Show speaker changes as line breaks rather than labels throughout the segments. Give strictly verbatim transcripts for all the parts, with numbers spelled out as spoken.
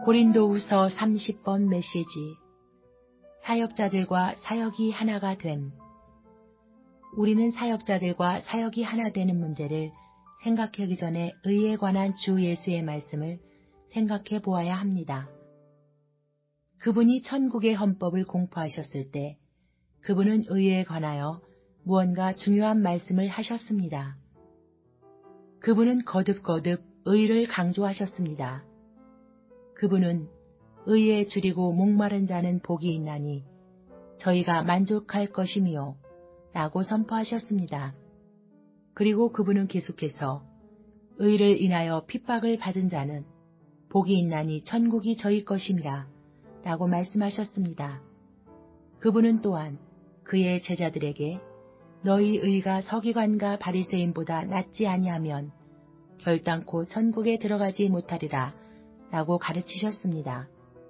고린도후서 삼십 번 메시지. 사역자들과 사역이 하나가 됨. 우리는 사역자들과 사역이 하나 되는 문제를 생각하기 전에 의에 관한 주 예수의 말씀을 생각해 보아야 합니다. 그분이 천국의 헌법을 공포하셨을 때 그분은 의에 관하여 무언가 중요한 말씀을 하셨습니다. 그분은 거듭거듭 의를 강조하셨습니다. 그분은 의에 줄이고 목마른 자는 복이 있나니 저희가 만족할 것이미요 라고 선포하셨습니다. 그리고 그분은 계속해서 의를 인하여 핍박을 받은 자는 복이 있나니 천국이 저희 것임이라 라고 말씀하셨습니다. 그분은 또한 그의 제자들에게 너희 의가 서기관과 바리새인보다 낫지 아니하면 결단코 천국에 들어가지 못하리라 라고 가르치셨습니다.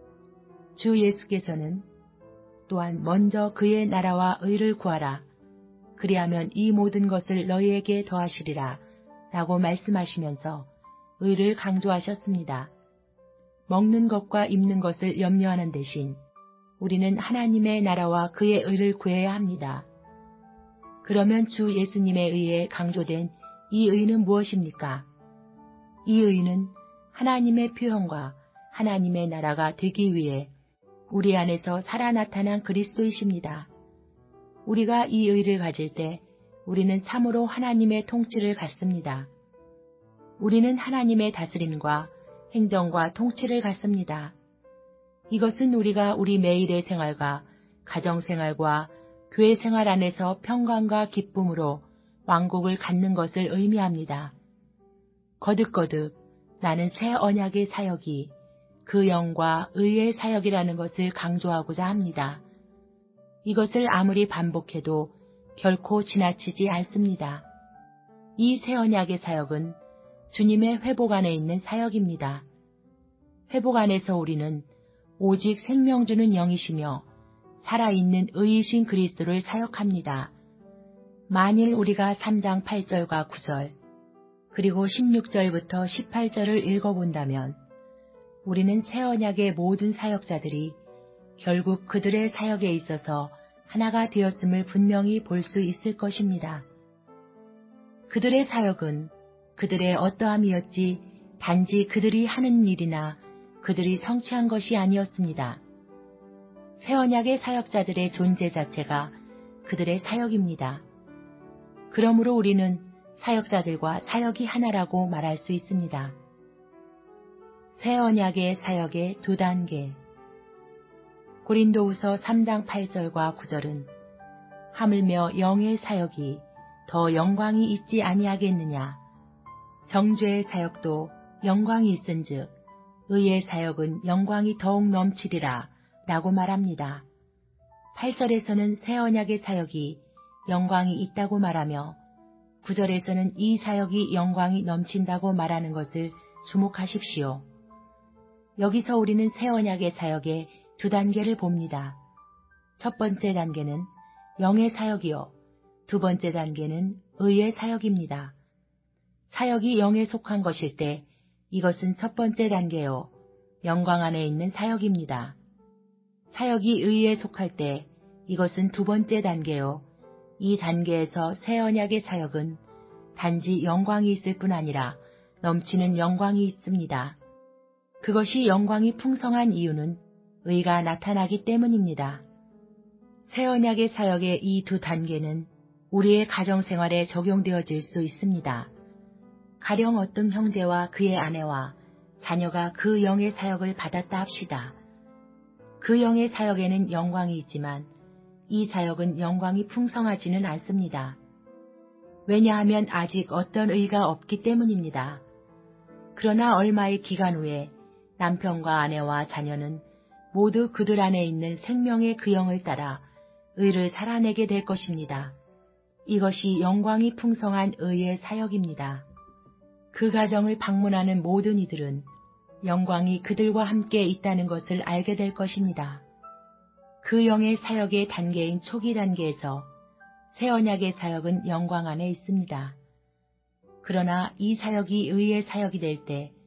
주 예수께서는 또한 먼저 그의 나라와 의를 구하라. 그리하면 이 모든 것을 너희에게 더하시리라 라고 말씀하시면서 의를 강조하셨습니다. 먹는 것과 입는 것을 염려하는 대신 우리는 하나님의 나라와 그의 의를 구해야 합니다. 그러면 주 예수님의 의에 강조된 이 의는 무엇입니까? 이 의는 하나님의 표현과 하나님의 나라가 되기 위해 우리 안에서 살아 나타난 그리스도이십니다. 우리가 이 의를 가질 때 우리는 참으로 하나님의 통치를 갖습니다. 우리는 하나님의 다스림과 행정과 통치를 갖습니다. 이것은 우리가 우리 매일의 생활과 가정생활과 교회생활 안에서 평강과 기쁨으로 왕국을 갖는 것을 의미합니다. 거듭거듭 나는 새 언약의 사역이 그 영과 의의 사역이라는 것을 강조하고자 합니다. 이것을 아무리 반복해도 결코 지나치지 않습니다. 이 새 언약의 사역은 주님의 회복 안에 있는 사역입니다. 회복 안에서 우리는 오직 생명 주는 영이시며 살아있는 의이신 그리스도를 사역합니다. 만일 우리가 삼 장 팔 절과 구 절 그리고 십육 절부터 십팔 절을 읽어본다면 우리는 새 언약의 모든 사역자들이 결국 그들의 사역에 있어서 하나가 되었음을 분명히 볼 수 있을 것입니다. 그들의 사역은 그들의 어떠함이었지 단지 그들이 하는 일이나 그들이 성취한 것이 아니었습니다. 새 언약의 사역자들의 존재 자체가 그들의 사역입니다. 그러므로 우리는 사역자들과 사역이 하나라고 말할 수 있습니다. 새 언약의 사역의 두 단계. 고린도후서 삼 장 팔 절과 구 절은 하물며 영의 사역이 더 영광이 있지 아니하겠느냐. 정죄의 사역도 영광이 있은즉 의의 사역은 영광이 더욱 넘치리라 라고 말합니다. 팔 절에서는 새 언약의 사역이 영광이 있다고 말하며 구 절에서는 이 사역이 영광이 넘친다고 말하는 것을 주목하십시오. 여기서 우리는 새 언약의 사역의 두 단계를 봅니다. 첫 번째 단계는 영의 사역이요. 두 번째 단계는 의의 사역입니다. 사역이 영에 속한 것일 때 이것은 첫 번째 단계요. 영광 안에 있는 사역입니다. 사역이 의에 속할 때 이것은 두 번째 단계요. 이 단계에서 새 언약의 사역은 단지 영광이 있을 뿐 아니라 넘치는 영광이 있습니다. 그것이 영광이 풍성한 이유는 의가 나타나기 때문입니다. 새 언약의 사역의 이 두 단계는 우리의 가정생활에 적용되어질 수 있습니다. 가령 어떤 형제와 그의 아내와 자녀가 그 영의 사역을 받았다 합시다. 그 영의 사역에는 영광이 있지만 이 사역은 영광이 풍성하지는 않습니다. 왜냐하면 아직 어떤 의가 없기 때문입니다. 그러나 얼마의 기간 후에 남편과 아내와 자녀는 모두 그들 안에 있는 생명의 그 영을 따라 의를 살아내게 될 것입니다. 이것이 영광이 풍성한 의의 사역입니다. 그 가정을 방문하는 모든 이들은 영광이 그들과 함께 있다는 것을 알게 될 것입니다. 그 영의 사역의 단계인 초기 단계에서 새 언약의 사역은 영광 안에 있습니다. 그러나 이 사역이 의의 사역이 될 때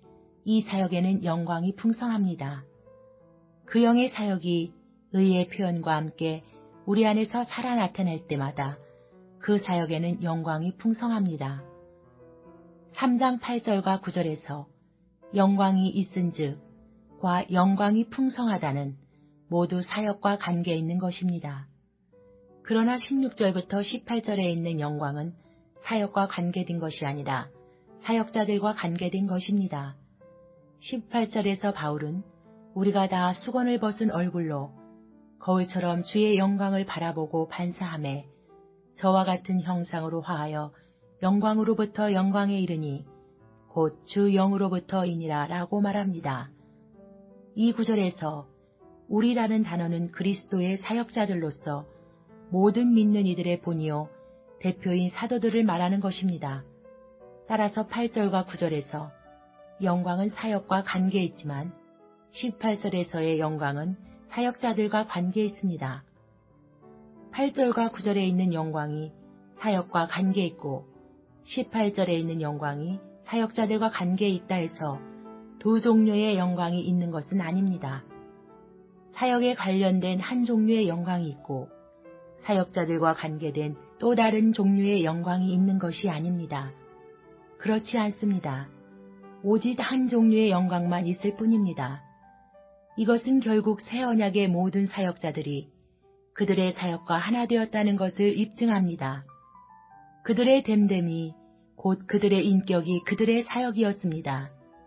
이 사역에는 영광이 풍성합니다. 그 영의 사역이 의의 표현과 함께 우리 안에서 살아 나타날 때마다 그 사역에는 영광이 풍성합니다. 삼 장 팔 절과 구 절에서 영광이 있은즉 과 영광이 풍성하다는 모두 사역과 관계 있는 것입니다. 그러나 십육 절부터 십팔 절에 있는 영광은 사역과 관계된 것이 아니라 사역자들과 관계된 것입니다. 십팔 절에서 바울은 우리가 다 수건을 벗은 얼굴로 거울처럼 주의 영광을 바라보고 반사하매 저와 같은 형상으로 화하여 영광으로부터 영광에 이르니 곧 주 영으로부터이니라 라고 말합니다. 이 구절에서 우리라는 단어는 그리스도의 사역자들로서 모든 믿는 이들의 본이요 대표인 사도들을 말하는 것입니다. 따라서 팔 절과 구 절에서 영광은 사역과 관계 있지만 십팔 절에서의 영광은 사역자들과 관계 있습니다. 팔 절과 구 절에 있는 영광이 사역과 관계 있고 십팔 절에 있는 영광이 사역자들과 관계 있다 해서 두 종류의 영광이 있는 것은 아닙니다. 사역에 관련된 한 종류의 영광이 있고 사역자들과 관계된 또 다른 종류의 영광이 있는 것이 아닙니다. 그렇지 않습니다. 오직 한 종류의 영광만 있을 뿐입니다. 이것은 결국 새 언약의 모든 사역자들이 그들의 사역과 하나 되었다는 것을 입증합니다. 그들의 됨됨이 곧 그들의 인격이 그들의 사역이었습니다.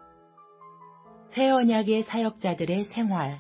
새 언약의 사역자들의 생활.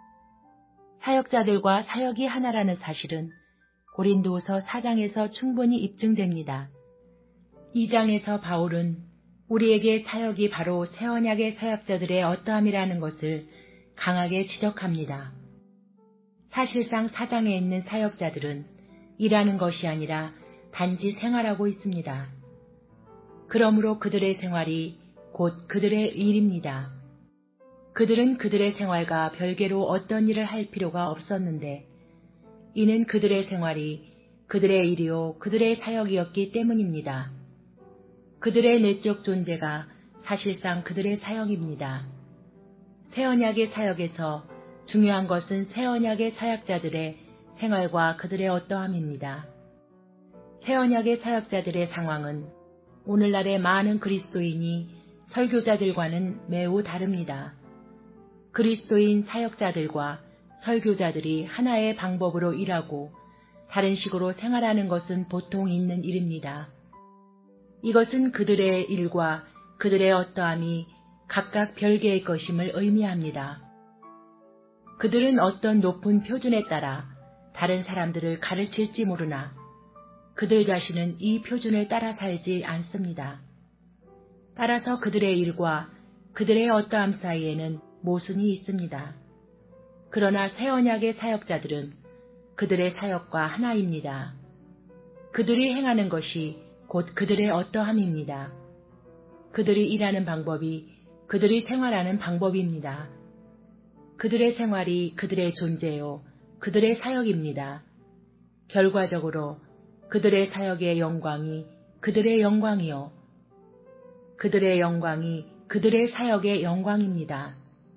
사역자들과 사역이 하나라는 사실은 고린도후서 사 장에서 충분히 입증됩니다. 이 장에서 바울은 우리에게 사역이 바로 새 언약의 사역자들의 어떠함이라는 것을 강하게 지적합니다. 사실상 사 장에 있는 사역자들은 일하는 것이 아니라 단지 생활하고 있습니다. 그러므로 그들의 생활이 곧 그들의 일입니다. 그들은 그들의 생활과 별개로 어떤 일을 할 필요가 없었는데 이는 그들의 생활이 그들의 일이요 그들의 사역이었기 때문입니다. 그들의 내적 존재가 사실상 그들의 사역입니다. 새 언약의 사역에서 중요한 것은 새 언약의 사역자들의 생활과 그들의 어떠함입니다. 새 언약의 사역자들의 상황은 오늘날의 많은 그리스도인이 설교자들과는 매우 다릅니다. 그리스도인 사역자들과 설교자들이 하나의 방법으로 일하고 다른 식으로 생활하는 것은 보통 있는 일입니다. 이것은 그들의 일과 그들의 어떠함이 각각 별개의 것임을 의미합니다. 그들은 어떤 높은 표준에 따라 다른 사람들을 가르칠지 모르나 그들 자신은 이 표준을 따라 살지 않습니다. 따라서 그들의 일과 그들의 어떠함 사이에는 모순이 있습니다. 그러나 새 언약의 사역자들은 그들의 사역과 하나입니다. 그들이 행하는 것이 곧 그들의 어떠함입니다. 그들이 일하는 방법이 그들이 생활하는 방법입니다. 그들의 생활이 그들의 존재요, 그들의 사역입니다. 결과적으로 그들의 사역의 영광이 그들의 영광이요, 그들의 영광이 그들의 사역의 영광입니다.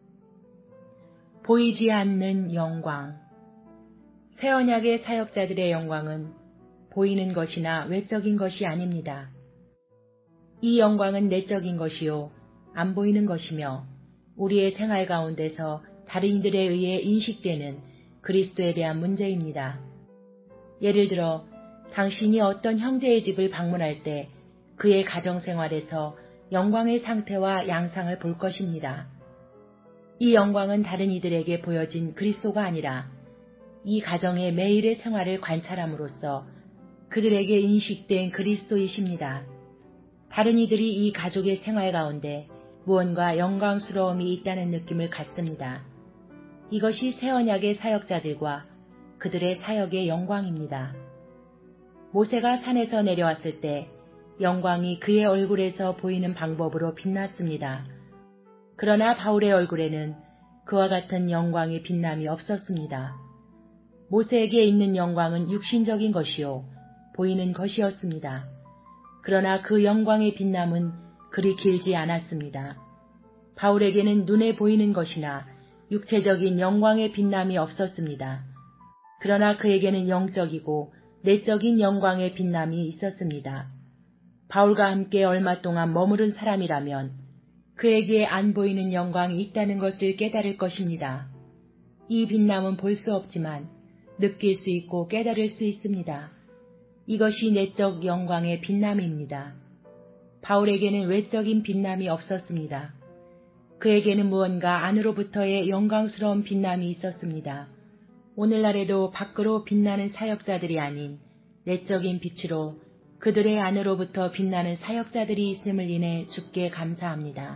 보이지 않는 영광. 새 언약의 사역자들의 영광은 보이는 것이나 외적인 것이 아닙니다. 이 영광은 내적인 것이요, 안 보이는 것이며 우리의 생활 가운데서 다른 이들에 의해 인식되는 그리스도에 대한 문제입니다. 예를 들어 당신이 어떤 형제의 집을 방문할 때 그의 가정생활에서 영광의 상태와 양상을 볼 것입니다. 이 영광은 다른 이들에게 보여진 그리스도가 아니라 이 가정의 매일의 생활을 관찰함으로써 그들에게 인식된 그리스도이십니다. 다른 이들이 이 가족의 생활 가운데 무언가 영광스러움이 있다는 느낌을 갖습니다. 이것이 새 언약의 사역자들과 그들의 사역의 영광입니다. 모세가 산에서 내려왔을 때 영광이 그의 얼굴에서 보이는 방법으로 빛났습니다. 그러나 바울의 얼굴에는 그와 같은 영광의 빛남이 없었습니다. 모세에게 있는 영광은 육신적인 것이요, 보이는 것이었습니다. 그러나 그 영광의 빛남은 그리 길지 않았습니다. 바울에게는 눈에 보이는 것이나 육체적인 영광의 빛남이 없었습니다. 그러나 그에게는 영적이고 내적인 영광의 빛남이 있었습니다. 바울과 함께 얼마 동안 머무른 사람이라면 그에게 안 보이는 영광이 있다는 것을 깨달을 것입니다. 이 빛남은 볼 수 없지만 느낄 수 있고 깨달을 수 있습니다. 이것이 내적 영광의 빛남입니다. 바울에게는 외적인 빛남이 없었습니다. 그에게는 무언가 안으로부터의 영광스러운 빛남이 있었습니다. 오늘날에도 밖으로 빛나는 사역자들이 아닌 내적인 빛으로 그들의 안으로부터 빛나는 사역자들이 있음을 인해 주께 감사합니다.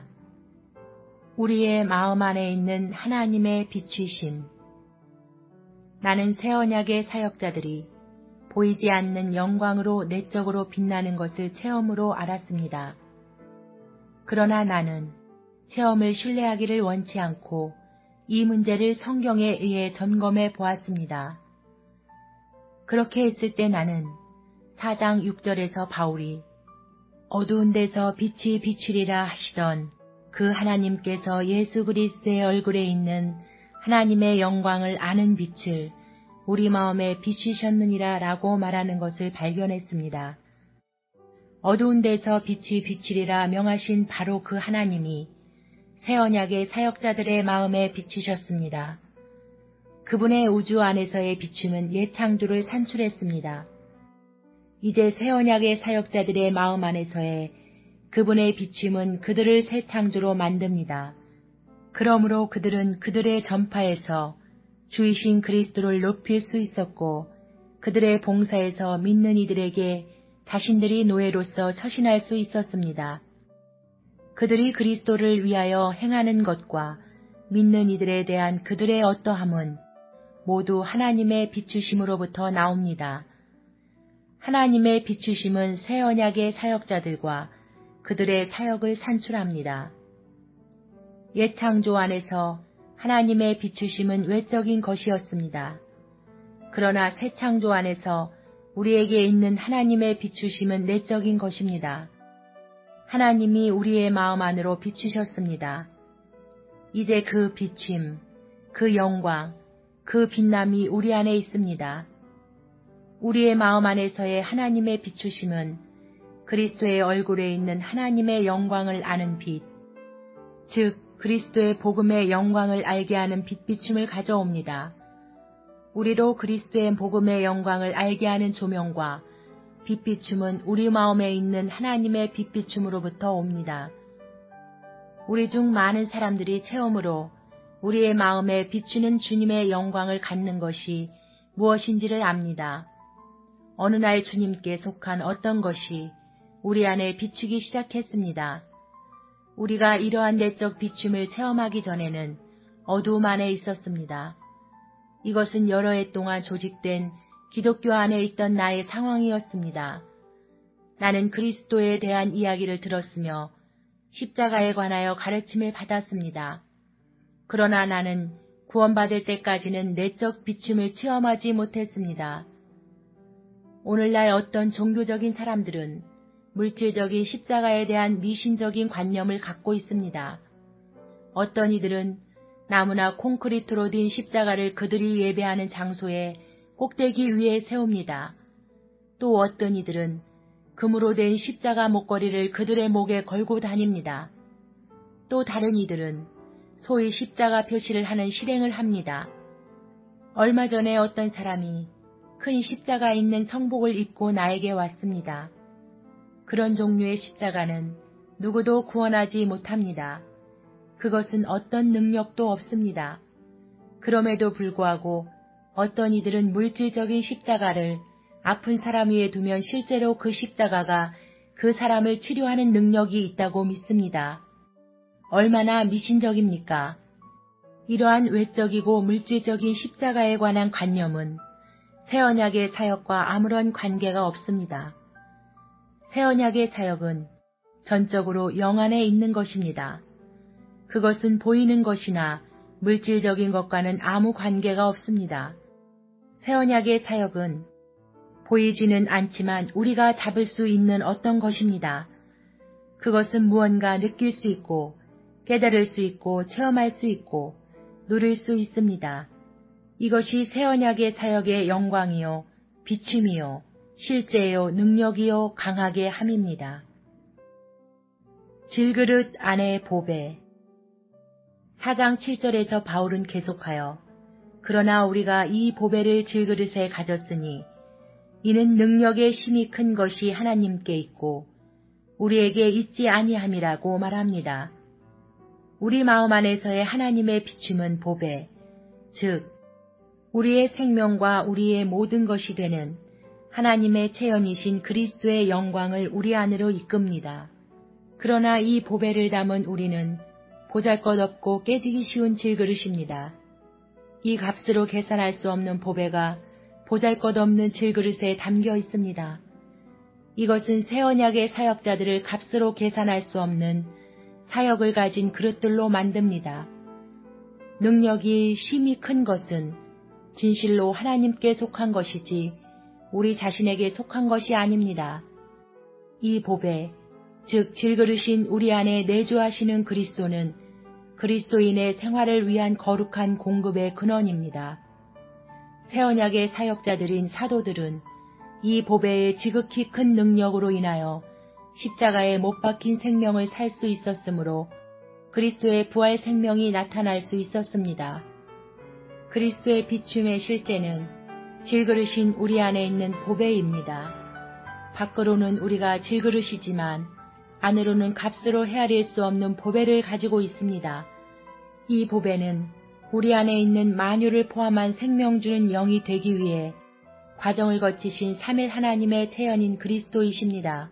우리의 마음 안에 있는 하나님의 빛이심. 나는 새 언약의 사역자들이 보이지 않는 영광으로 내적으로 빛나는 것을 체험으로 알았습니다. 그러나 나는 체험을 신뢰하기를 원치 않고 이 문제를 성경에 의해 점검해 보았습니다. 그렇게 했을 때 나는 사 장 육 절에서 바울이 어두운 데서 빛이 비추리라 하시던 그 하나님께서 예수 그리스도의 얼굴에 있는 하나님의 영광을 아는 빛을 우리 마음에 비추셨느니라 라고 말하는 것을 발견했습니다. 어두운 데서 빛이 비추리라 명하신 바로 그 하나님이 새 언약의 사역자들의 마음에 비추셨습니다. 그분의 우주 안에서의 비춤은 옛 창조를 산출했습니다. 이제 새 언약의 사역자들의 마음 안에서의 그분의 비춤은 그들을 새 창조로 만듭니다. 그러므로 그들은 그들의 전파에서 주이신 그리스도를 높일 수 있었고 그들의 봉사에서 믿는 이들에게 자신들이 노예로서 처신할 수 있었습니다. 그들이 그리스도를 위하여 행하는 것과 믿는 이들에 대한 그들의 어떠함은 모두 하나님의 비추심으로부터 나옵니다. 하나님의 비추심은 새 언약의 사역자들과 그들의 사역을 산출합니다. 옛 창조 안에서 하나님의 비추심은 외적인 것이었습니다. 그러나 새 창조 안에서 우리에게 있는 하나님의 비추심은 내적인 것입니다. 하나님이 우리의 마음 안으로 비추셨습니다. 이제 그 비춤, 그 영광, 그 빛남이 우리 안에 있습니다. 우리의 마음 안에서의 하나님의 비추심은 그리스도의 얼굴에 있는 하나님의 영광을 아는 빛, 즉 그리스도의 복음의 영광을 알게 하는 빛비춤을 가져옵니다. 우리로 그리스도의 복음의 영광을 알게 하는 조명과 빛비춤은 우리 마음에 있는 하나님의 빛비춤으로부터 옵니다. 우리 중 많은 사람들이 체험으로 우리의 마음에 비추는 주님의 영광을 갖는 것이 무엇인지를 압니다. 어느 날 주님께 속한 어떤 것이 우리 안에 비추기 시작했습니다. 우리가 이러한 내적 비춤을 체험하기 전에는 어두움 안에 있었습니다. 이것은 여러 해 동안 조직된 기독교 안에 있던 나의 상황이었습니다. 나는 그리스도에 대한 이야기를 들었으며 십자가에 관하여 가르침을 받았습니다. 그러나 나는 구원받을 때까지는 내적 비춤을 체험하지 못했습니다. 오늘날 어떤 종교적인 사람들은 물질적인 십자가에 대한 미신적인 관념을 갖고 있습니다. 어떤 이들은 나무나 콘크리트로 된 십자가를 그들이 예배하는 장소에 꼭대기 위에 세웁니다. 또 어떤 이들은 금으로 된 십자가 목걸이를 그들의 목에 걸고 다닙니다. 또 다른 이들은 소위 십자가 표시를 하는 실행을 합니다. 얼마 전에 어떤 사람이 큰 십자가 있는 성복을 입고 나에게 왔습니다. 그런 종류의 십자가는 누구도 구원하지 못합니다. 그것은 어떤 능력도 없습니다. 그럼에도 불구하고 어떤 이들은 물질적인 십자가를 아픈 사람 위에 두면 실제로 그 십자가가 그 사람을 치료하는 능력이 있다고 믿습니다. 얼마나 미신적입니까? 이러한 외적이고 물질적인 십자가에 관한 관념은 새 언약의 사역과 아무런 관계가 없습니다. 새 언약의 사역은 전적으로 영 안에 있는 것입니다. 그것은 보이는 것이나 물질적인 것과는 아무 관계가 없습니다. 새 언약의 사역은 보이지는 않지만 우리가 잡을 수 있는 어떤 것입니다. 그것은 무언가 느낄 수 있고 깨달을 수 있고 체험할 수 있고 누릴 수 있습니다. 이것이 새 언약의 사역의 영광이요, 비춤이요, 실제요, 능력이요, 강하게 함입니다. 질그릇 안에 보배. 사 장 칠 절에서 바울은 계속하여 그러나 우리가 이 보배를 질그릇에 가졌으니 이는 능력의 심히 큰 것이 하나님께 있고 우리에게 있지 아니함이라고 말합니다. 우리 마음 안에서의 하나님의 비춤은 보배, 즉 우리의 생명과 우리의 모든 것이 되는 하나님의 체현이신 그리스도의 영광을 우리 안으로 이끕니다. 그러나 이 보배를 담은 우리는 보잘것없고 깨지기 쉬운 질그릇입니다. 이 값으로 계산할 수 없는 보배가 보잘것없는 질그릇에 담겨 있습니다. 이것은 새 언약의 사역자들을 값으로 계산할 수 없는 사역을 가진 그릇들로 만듭니다. 능력이 심히 큰 것은 진실로 하나님께 속한 것이지 우리 자신에게 속한 것이 아닙니다. 이 보배, 즉 질그릇인 우리 안에 내주하시는 그리스도는 그리스도인의 생활을 위한 거룩한 공급의 근원입니다. 새 언약의 사역자들인 사도들은 이 보배의 지극히 큰 능력으로 인하여 십자가에 못 박힌 생명을 살 수 있었으므로 그리스도의 부활 생명이 나타날 수 있었습니다. 그리스도의 비춤의 실제는 질그릇인 우리 안에 있는 보배입니다. 밖으로는 우리가 질그릇이지만 안으로는 값으로 헤아릴 수 없는 보배를 가지고 있습니다. 이 보배는 우리 안에 있는 만유를 포함한 생명 주는 영이 되기 위해 과정을 거치신 삼일 하나님의 태연인 그리스도이십니다.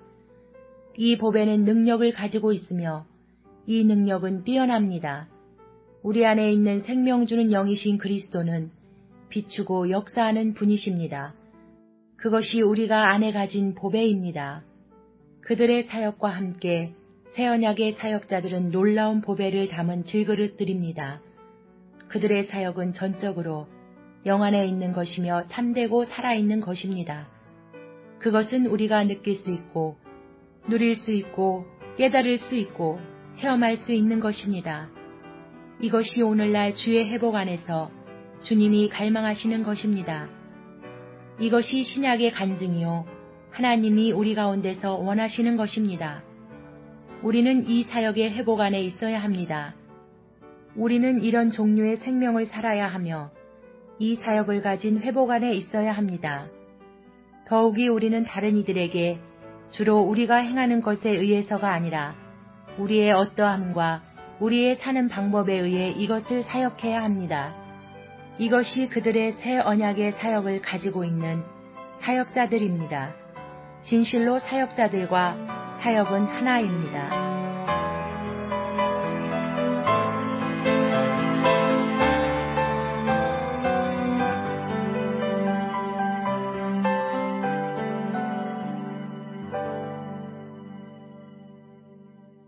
이 보배는 능력을 가지고 있으며 이 능력은 뛰어납니다. 우리 안에 있는 생명 주는 영이신 그리스도는 비추고 역사하는 분이십니다. 그것이 우리가 안에 가진 보배입니다. 그들의 사역과 함께 새 언약의 사역자들은 놀라운 보배를 담은 질그릇들입니다. 그들의 사역은 전적으로 영 안에 있는 것이며 참되고 살아있는 것입니다. 그것은 우리가 느낄 수 있고 누릴 수 있고 깨달을 수 있고 체험할 수 있는 것입니다. 이것이 오늘날 주의 회복 안에서 주님이 갈망하시는 것입니다. 이것이 신약의 간증이요 하나님이 우리 가운데서 원하시는 것입니다. 우리는 이 사역의 회복 안에 있어야 합니다. 우리는 이런 종류의 생명을 살아야 하며 이 사역을 가진 회복 안에 있어야 합니다. 더욱이 우리는 다른 이들에게 주로 우리가 행하는 것에 의해서가 아니라 우리의 어떠함과 우리의 사는 방법에 의해 이것을 사역해야 합니다. 이것이 그들의 새 언약의 사역을 가지고 있는 사역자들입니다. 진실로 사역자들과 사역은 하나입니다.